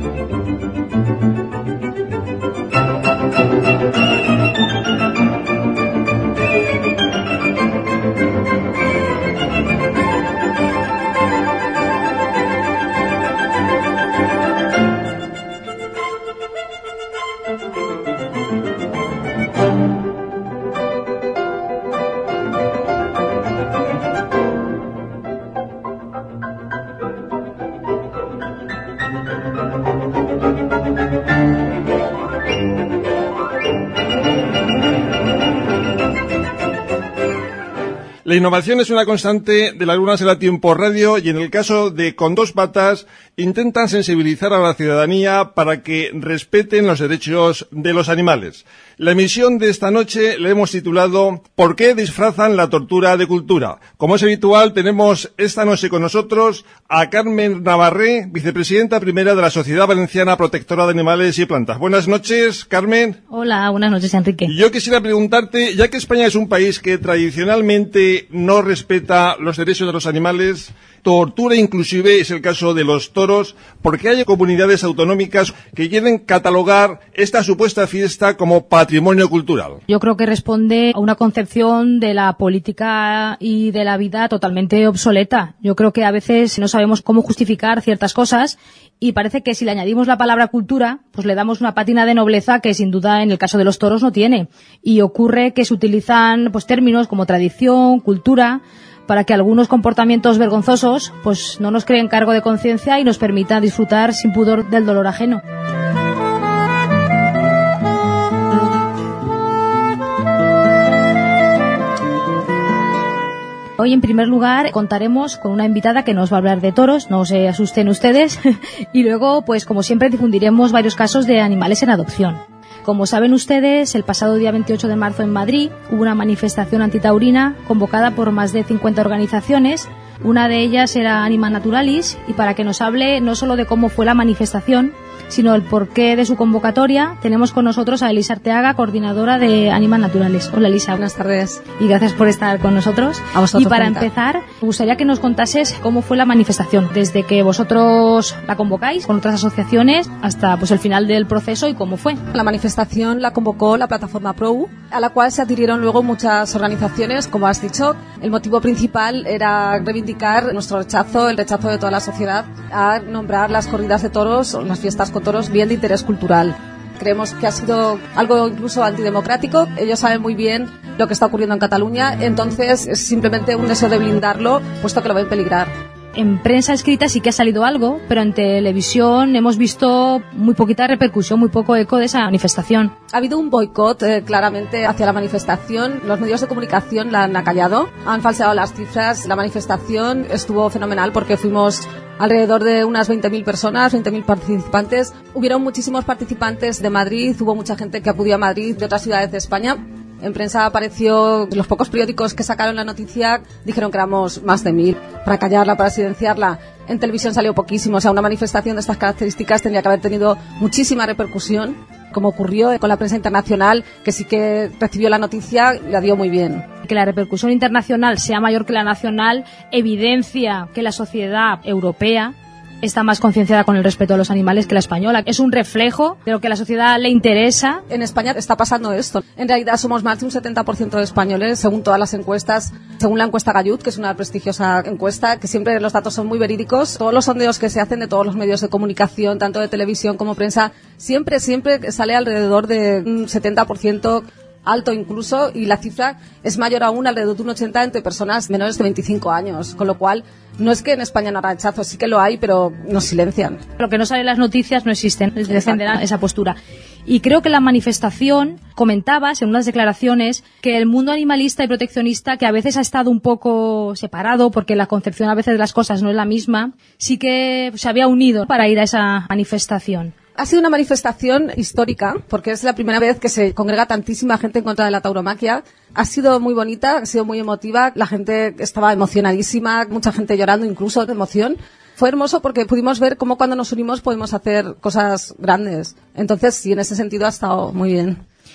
La innovación es una constante de las Lunas de la Tiempo Radio y en el caso de Con Dos Patas intentan sensibilizar a la ciudadanía para que respeten los derechos de los animales. La emisión de esta noche le hemos titulado ¿Por qué disfrazan la tortura de cultura? Como es habitual, tenemos esta noche con nosotros a Carmen Navarré, vicepresidenta primera de la Sociedad Valenciana Protectora de Animales y Plantas. Buenas noches, Carmen. Hola, buenas noches, Enrique. Yo quisiera preguntarte, ya que España es un país que tradicionalmente no respeta los derechos de los animales, tortura inclusive es el caso de los toros, ¿por qué hay comunidades autonómicas que quieren catalogar esta supuesta fiesta como patrimonio cultural? Yo creo que responde a una concepción de la política y de la vida totalmente obsoleta. Yo creo que a veces no sabemos cómo justificar ciertas cosas y parece que si le añadimos la palabra cultura, pues le damos una pátina de nobleza que sin duda en el caso de los toros no tiene. Y ocurre que se utilizan pues términos como tradición, cultura, para que algunos comportamientos vergonzosos pues no nos creen cargo de conciencia y nos permitan disfrutar sin pudor del dolor ajeno. Hoy, en primer lugar, contaremos con una invitada que nos va a hablar de toros, no se asusten ustedes, y luego, pues como siempre, difundiremos varios casos de animales en adopción. Como saben ustedes, el pasado día 28 de marzo en Madrid hubo una manifestación antitaurina convocada por más de 50 organizaciones. Una de ellas era Anima Naturalis, y para que nos hable no solo de cómo fue la manifestación, sino el porqué de su convocatoria, tenemos con nosotros a Elisa Arteaga, coordinadora de Anima Naturalis. Hola, Elisa. Buenas tardes. Y gracias por estar con nosotros. A vosotros. Y para empezar, me gustaría que nos contases cómo fue la manifestación, desde que vosotros la convocáis con otras asociaciones hasta pues el final del proceso y cómo fue. La manifestación la convocó la plataforma PROU, a la cual se adhirieron luego muchas organizaciones, como has dicho. El motivo principal era reivindicar nuestro rechazo, el rechazo de toda la sociedad a nombrar las corridas de toros o las fiestas con toros bien de interés cultural. Creemos que ha sido algo incluso antidemocrático. Ellos saben muy bien lo que está ocurriendo en Cataluña, entonces es simplemente un deseo de blindarlo, puesto que lo ven peligrar. En prensa escrita sí que ha salido algo, pero en televisión hemos visto muy poquita repercusión, muy poco eco de esa manifestación. Ha habido un boicot claramente hacia la manifestación. Los medios de comunicación la han acallado, han falseado las cifras. La manifestación estuvo fenomenal porque fuimos alrededor de unas 20.000 personas, 20.000 participantes. Hubieron muchísimos participantes de Madrid, hubo mucha gente que acudió a Madrid de otras ciudades de España. En prensa apareció, los pocos periódicos que sacaron la noticia dijeron que éramos más de 1.000. Para callarla, para silenciarla. En televisión salió poquísimo. O sea, una manifestación de estas características tendría que haber tenido muchísima repercusión, como ocurrió con la prensa internacional, que sí que recibió la noticia y la dio muy bien. Que la repercusión internacional sea mayor que la nacional evidencia que la sociedad europea está más concienciada con el respeto a los animales que la española. Es un reflejo de lo que a la sociedad le interesa. En España está pasando esto. En realidad somos más de un 70% de españoles, según todas las encuestas, según la encuesta Gallut, que es una prestigiosa encuesta, que siempre los datos son muy verídicos. Todos los sondeos que se hacen de todos los medios de comunicación, tanto de televisión como prensa, siempre sale alrededor de un 70%, alto incluso, y la cifra es mayor aún, alrededor de un 80% entre personas menores de 25 años, con lo cual no es que en España no haya rechazo, sí que lo hay, pero nos silencian. Lo que no sale en las noticias no existen, defenderán esa postura. Y creo que la manifestación, comentabas en unas declaraciones, que el mundo animalista y proteccionista, que a veces ha estado un poco separado, porque la concepción a veces de las cosas no es la misma, sí que se había unido para ir a esa manifestación. Ha sido una manifestación histórica, porque es la primera vez que se congrega tantísima gente en contra de la tauromaquia. Ha sido muy bonita, ha sido muy emotiva, la gente estaba emocionadísima, mucha gente llorando incluso de emoción. Fue hermoso porque pudimos ver cómo cuando nos unimos podemos hacer cosas grandes. Entonces, sí, en ese sentido ha estado muy bien.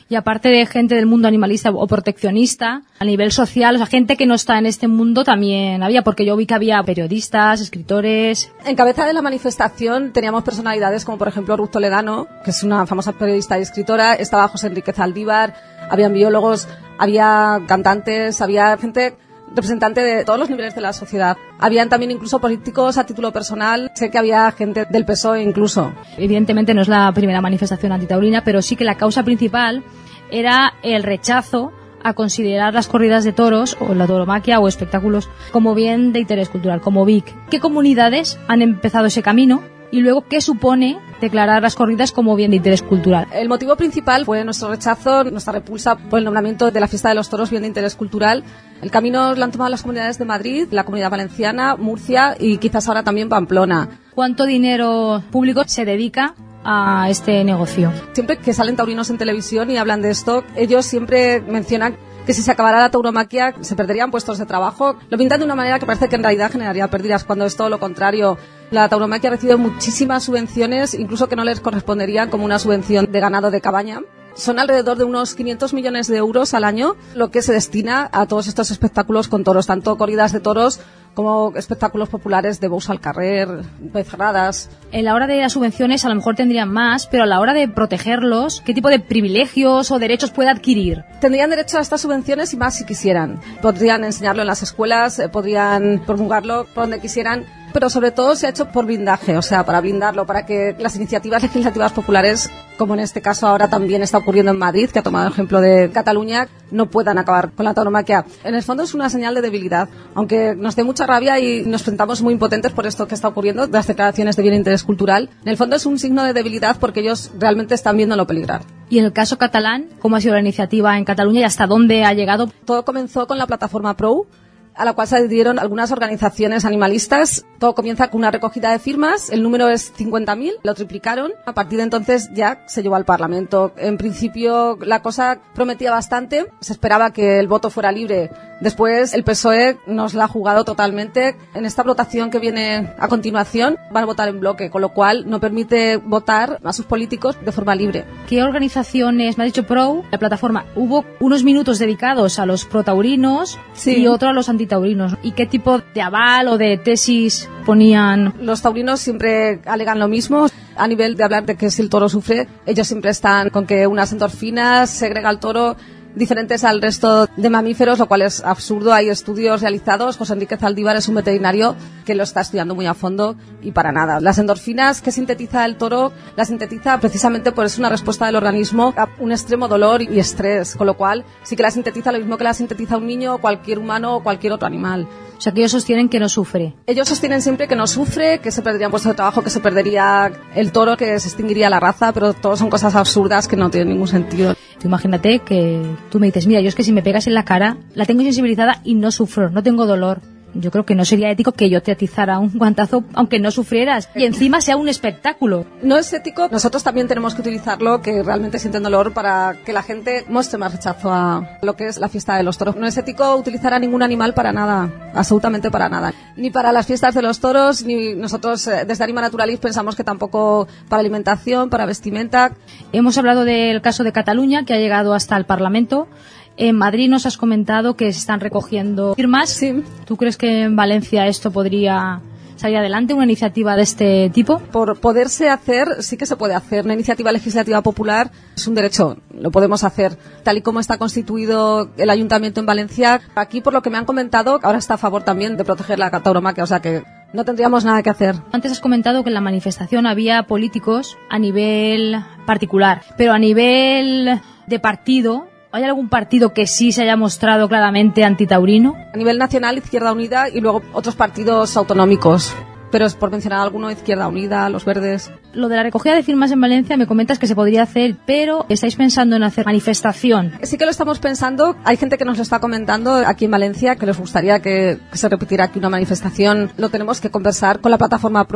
Y aparte de gente del mundo animalista o proteccionista, a nivel social, o sea, gente que no está en este mundo también había, porque yo vi que había periodistas, escritores. En cabeza de la manifestación teníamos personalidades como por ejemplo Ruth Toledano, que es una famosa periodista y escritora, estaba José Enrique Zaldívar, habían biólogos, había cantantes, había gente representante de todos los niveles de la sociedad. Habían también incluso políticos a título personal. Sé que había gente del PSOE incluso. Evidentemente no es la primera manifestación antitaurina, pero sí que la causa principal era el rechazo a considerar las corridas de toros o la tauromaquia o espectáculos como bien de interés cultural, como BIC. ¿Qué comunidades han empezado ese camino? Y luego, ¿qué supone declarar las corridas como bien de interés cultural? El motivo principal fue nuestro rechazo, nuestra repulsa por el nombramiento de la fiesta de los toros bien de interés cultural. El camino lo han tomado las comunidades de Madrid, la Comunidad Valenciana, Murcia y quizás ahora también Pamplona. ¿Cuánto dinero público se dedica a este negocio? Siempre que salen taurinos en televisión y hablan de esto, ellos siempre mencionan que si se acabara la tauromaquia se perderían puestos de trabajo. Lo pintan de una manera que parece que en realidad generaría pérdidas, cuando es todo lo contrario. La tauromaquia recibe muchísimas subvenciones, incluso que no les corresponderían como una subvención de ganado de cabaña. Son alrededor de unos 500 millones de euros al año lo que se destina a todos estos espectáculos con toros, tanto corridas de toros como espectáculos populares de bous al carrer, becerradas. En la hora de las subvenciones a lo mejor tendrían más, pero a la hora de protegerlos, ¿qué tipo de privilegios o derechos puede adquirir? Tendrían derecho a estas subvenciones y más si quisieran. Podrían enseñarlo en las escuelas, podrían promulgarlo por donde quisieran, pero sobre todo se ha hecho por blindaje, o sea, para blindarlo, para que las iniciativas legislativas populares, como en este caso ahora también está ocurriendo en Madrid, que ha tomado el ejemplo de Cataluña, no puedan acabar con la tauromaquia. En el fondo es una señal de debilidad, aunque nos dé mucha rabia y nos sentamos muy impotentes por esto que está ocurriendo, las declaraciones de bien de interés cultural. En el fondo es un signo de debilidad porque ellos realmente están viéndolo peligrar. Y en el caso catalán, ¿cómo ha sido la iniciativa en Cataluña y hasta dónde ha llegado? Todo comenzó con la plataforma PROU, a la cual se adhirieron algunas organizaciones animalistas. Todo comienza con una recogida de firmas, el número es 50.000, lo triplicaron. A partir de entonces ya se llevó al Parlamento. En principio la cosa prometía bastante, se esperaba que el voto fuera libre. Después el PSOE nos la ha jugado totalmente. En esta votación que viene a continuación van a votar en bloque, con lo cual no permite votar a sus políticos de forma libre. ¿Qué organizaciones, me ha dicho PROU, la plataforma? Hubo unos minutos dedicados a los protaurinos y otro a los antitaurinos. ¿Y qué tipo de aval o de tesis ponían? Los taurinos siempre alegan lo mismo. A nivel de hablar de que si el toro sufre, ellos siempre están con que unas endorfinas segrega al toro diferentes al resto de mamíferos, lo cual es absurdo. Hay estudios realizados. José Enrique Zaldívar es un veterinario que lo está estudiando muy a fondo y para nada. Las endorfinas que sintetiza el toro, las sintetiza precisamente por es una respuesta del organismo a un extremo dolor y estrés, con lo cual sí que la sintetiza lo mismo que la sintetiza un niño, cualquier humano o cualquier otro animal. O sea, que ellos sostienen que no sufre. Ellos sostienen siempre que no sufre, que se perderían puestos de trabajo, que se perdería el toro, que se extinguiría la raza, pero todo son cosas absurdas que no tienen ningún sentido. Tú imagínate que tú me dices, mira, yo es que si me pegas en la cara, la tengo sensibilizada y no sufro, no tengo dolor. Yo creo que no sería ético que yo te atizara un guantazo aunque no sufrieras y encima sea un espectáculo. No es ético. Nosotros también tenemos que utilizarlo, que realmente sienten dolor, para que la gente muestre más rechazo a lo que es la fiesta de los toros. No es ético utilizar a ningún animal para nada, absolutamente para nada. Ni para las fiestas de los toros, ni nosotros desde Anima Naturalis pensamos que tampoco para alimentación, para vestimenta. Hemos hablado del caso de Cataluña, que ha llegado hasta el Parlamento. En Madrid nos has comentado que se están recogiendo firmas. Sí. ¿Tú crees que en Valencia esto podría salir adelante, una iniciativa de este tipo? Por poderse hacer, sí que se puede hacer. Una iniciativa legislativa popular es un derecho, lo podemos hacer. Tal y como está constituido el Ayuntamiento en Valencia, aquí por lo que me han comentado, ahora está a favor también de proteger la tauromaquia, o sea que no tendríamos nada que hacer. Antes has comentado que en la manifestación había políticos a nivel particular, pero a nivel de partido, ¿hay algún partido que sí se haya mostrado claramente antitaurino? A nivel nacional, Izquierda Unida y luego otros partidos autonómicos. Pero es por mencionar alguno, Izquierda Unida, Los Verdes. Lo de la recogida de firmas en Valencia me comentas que se podría hacer, pero ¿estáis pensando en hacer manifestación? Sí que lo estamos pensando. Hay gente que nos lo está comentando aquí en Valencia que les gustaría que se repitiera aquí una manifestación. Lo tenemos que conversar con la plataforma PROU.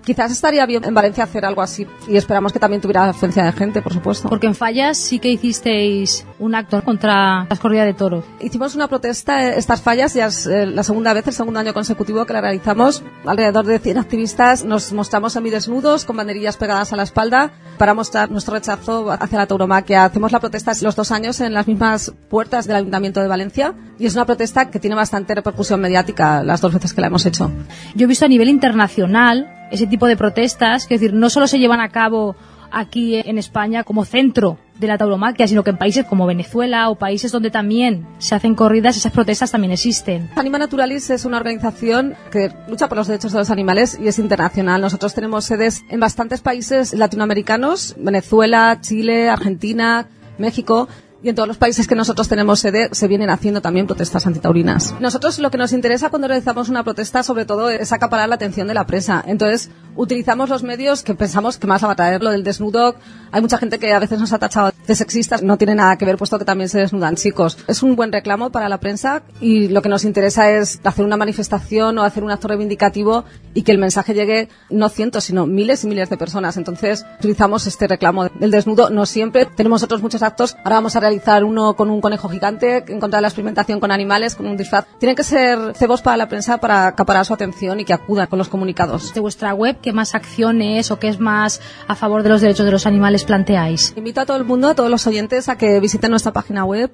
Quizás estaría bien en Valencia hacer algo así y esperamos que también tuviera afluencia de gente, por supuesto. Porque en Fallas sí que hicisteis un acto contra las corridas de toros. Hicimos una protesta, estas Fallas, ya es la segunda vez, el segundo año consecutivo que la realizamos. Alrededor de 100 activistas nos mostramos semidesnudos con banderillas pegadas a la espalda para mostrar nuestro rechazo hacia la tauromaquia. Hacemos la protesta los 2 años en las mismas puertas del Ayuntamiento de Valencia y es una protesta que tiene bastante repercusión mediática las 2 veces que la hemos hecho. Yo he visto a nivel internacional ese tipo de protestas, que es decir, no solo se llevan a cabo aquí en España como centro de la tauromaquia, sino que en países como Venezuela o países donde también se hacen corridas, esas protestas también existen. Anima Naturalis es una organización que lucha por los derechos de los animales y es internacional. Nosotros tenemos sedes en bastantes países latinoamericanos, Venezuela, Chile, Argentina, México. Y en todos los países que nosotros tenemos sede se vienen haciendo también protestas antitaurinas. Nosotros lo que nos interesa cuando realizamos una protesta sobre todo es acaparar la atención de la prensa. Entonces utilizamos los medios que pensamos que más va a traer lo del desnudo. Hay mucha gente que a veces nos ha tachado de sexistas, no tiene nada que ver puesto que también se desnudan chicos. Es un buen reclamo para la prensa y lo que nos interesa es hacer una manifestación o hacer un acto reivindicativo y que el mensaje llegue no cientos sino miles y miles de personas. Entonces utilizamos este reclamo del desnudo, no siempre. Tenemos otros muchos actos. Ahora vamos a realizar uno con un conejo gigante en contra de la experimentación con animales, con un disfraz. Tienen que ser cebos para la prensa para acaparar su atención y que acudan con los comunicados. De vuestra web, ¿qué más acciones o qué es más a favor de los derechos de los animales planteáis? Invito a todo el mundo, a todos los oyentes, a que visiten nuestra página web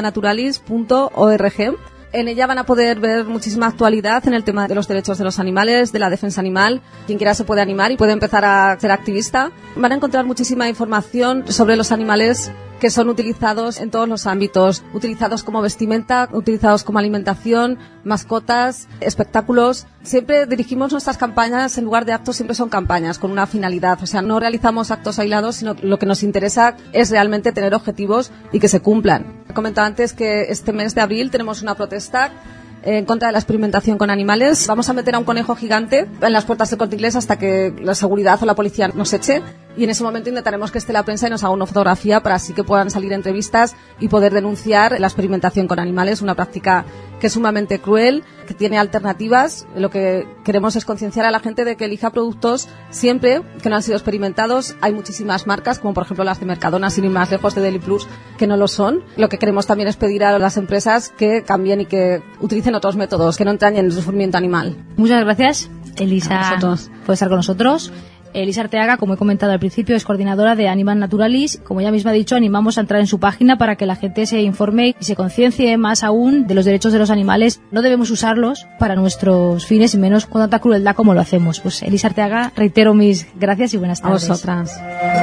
animanaturalis.org. En ella van a poder ver muchísima actualidad en el tema de los derechos de los animales, de la defensa animal. Quien quiera se puede animar y puede empezar a ser activista. Van a encontrar muchísima información sobre los animales que son utilizados en todos los ámbitos, utilizados como vestimenta, utilizados como alimentación, mascotas, espectáculos. Siempre dirigimos nuestras campañas, en lugar de actos, siempre son campañas con una finalidad. O sea, no realizamos actos aislados, sino lo que nos interesa es realmente tener objetivos y que se cumplan. He comentado antes que este mes de abril tenemos una protesta en contra de la experimentación con animales. Vamos a meter a un conejo gigante en las puertas del Corte Inglés hasta que la seguridad o la policía nos eche y en ese momento intentaremos que esté la prensa y nos haga una fotografía para así que puedan salir entrevistas y poder denunciar la experimentación con animales, una práctica que es sumamente cruel, que tiene alternativas. Lo que queremos es concienciar a la gente de que elija productos siempre que no han sido experimentados. Hay muchísimas marcas, como por ejemplo las de Mercadona, sin ir más lejos, de Deli Plus, que no lo son. Lo que queremos también es pedir a las empresas que cambien y que utilicen otros métodos, que no entrañen el sufrimiento animal. Muchas gracias, Elisa, por estar con nosotros. Elisa Arteaga, como he comentado al principio, es coordinadora de Anima Naturalis. Como ella misma ha dicho, animamos a entrar en su página para que la gente se informe y se conciencie más aún de los derechos de los animales. No debemos usarlos para nuestros fines y menos con tanta crueldad como lo hacemos. Pues Elisa Arteaga, reitero mis gracias y buenas tardes. A vosotras.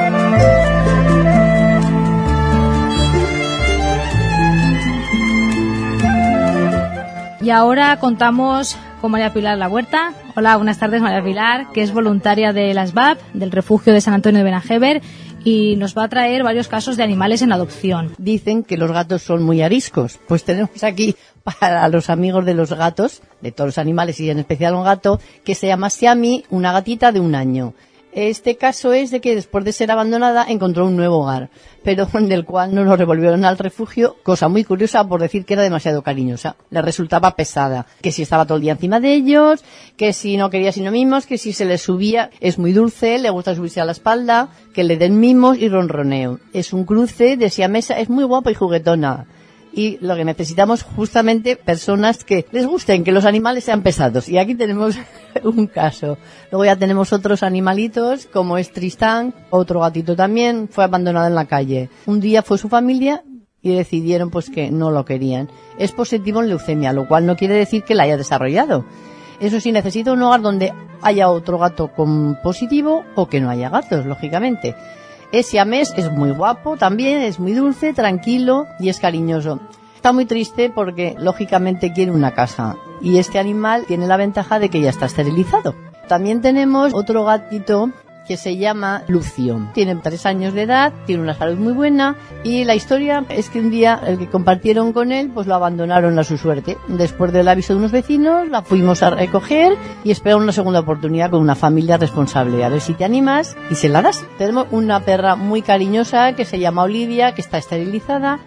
Y ahora contamos con María Pilar La Huerta. Hola, buenas tardes, María Pilar, que es voluntaria de las BAP, del refugio de San Antonio de Benajever, y nos va a traer varios casos de animales en adopción. Dicen que los gatos son muy ariscos. Pues tenemos aquí para los amigos de los gatos, de todos los animales y en especial un gato, que se llama Siami, una gatita de 1 año. Este caso es de que después de ser abandonada encontró un nuevo hogar, pero del cual no lo revolvieron al refugio, cosa muy curiosa por decir que era demasiado cariñosa. Le resultaba pesada, que si estaba todo el día encima de ellos, que si no quería sino mimos, que si se le subía, es muy dulce, le gusta subirse a la espalda, que le den mimos y ronroneo. Es un cruce de siamesa, es muy guapa y juguetona. Y lo que necesitamos justamente personas que les gusten, que los animales sean pesados. Y aquí tenemos un caso. Luego ya tenemos otros animalitos, como es Tristán, otro gatito también, fue abandonado en la calle. Un día fue su familia y decidieron pues que no lo querían. Es positivo en leucemia, lo cual no quiere decir que la haya desarrollado. Eso sí, necesita un hogar donde haya otro gato con positivo o que no haya gatos, lógicamente. Es siamés, es muy guapo también, es muy dulce, tranquilo y es cariñoso. Está muy triste porque, lógicamente, quiere una casa. Y este animal tiene la ventaja de que ya está esterilizado. También tenemos otro gatito que se llama Lucio. Tiene 3 años de edad, tiene una salud muy buena y la historia es que un día el que compartieron con él pues lo abandonaron a su suerte. Después del aviso de unos vecinos la fuimos a recoger y esperar una segunda oportunidad con una familia responsable. A ver si te animas y se la das. Tenemos una perra muy cariñosa que se llama Olivia, que está esterilizada.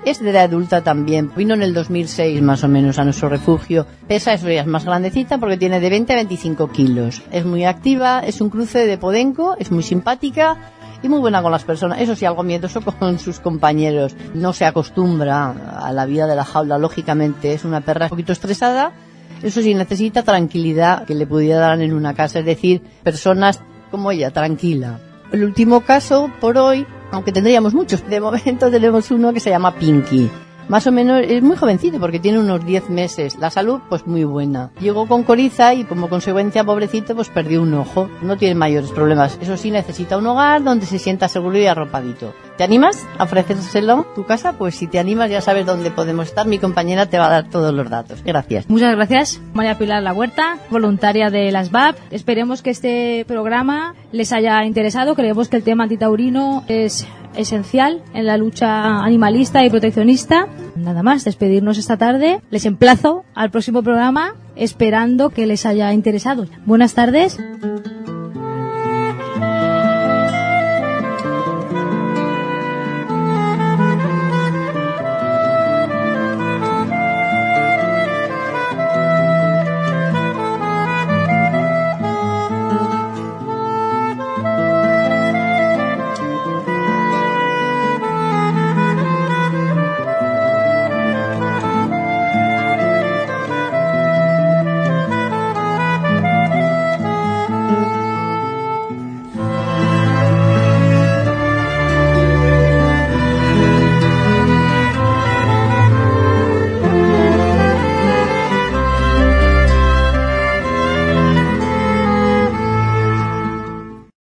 Es de edad adulta también. Vino en el 2006 más o menos a nuestro refugio. Pesa, es más grandecita porque tiene de 20 a 25 kilos. Es muy activa, es un cruce de podenco, es muy simpática y muy buena con las personas. Eso sí, algo miedoso con sus compañeros. No se acostumbra a la vida de la jaula, lógicamente. Es una perra un poquito estresada. Eso sí, necesita tranquilidad que le pudiera dar en una casa. Es decir, personas como ella, tranquila. El último caso, por hoy, aunque tendríamos muchos, de momento tenemos uno que se llama Pinky. Más o menos es muy jovencito porque tiene unos 10 meses. La salud, pues muy buena. Llegó con coriza y como consecuencia, pobrecito, pues perdió un ojo. No tiene mayores problemas. Eso sí, necesita un hogar donde se sienta seguro y arropadito. ¿Te animas a ofrecérselo tu casa? Pues si te animas ya sabes dónde podemos estar. Mi compañera te va a dar todos los datos. Gracias. Muchas gracias, María Pilar La Huerta, voluntaria de las VAP. Esperemos que este programa les haya interesado. Creemos que el tema antitaurino es esencial en la lucha animalista y proteccionista. Nada más, despedirnos esta tarde. Les emplazo al próximo programa esperando que les haya interesado. Buenas tardes.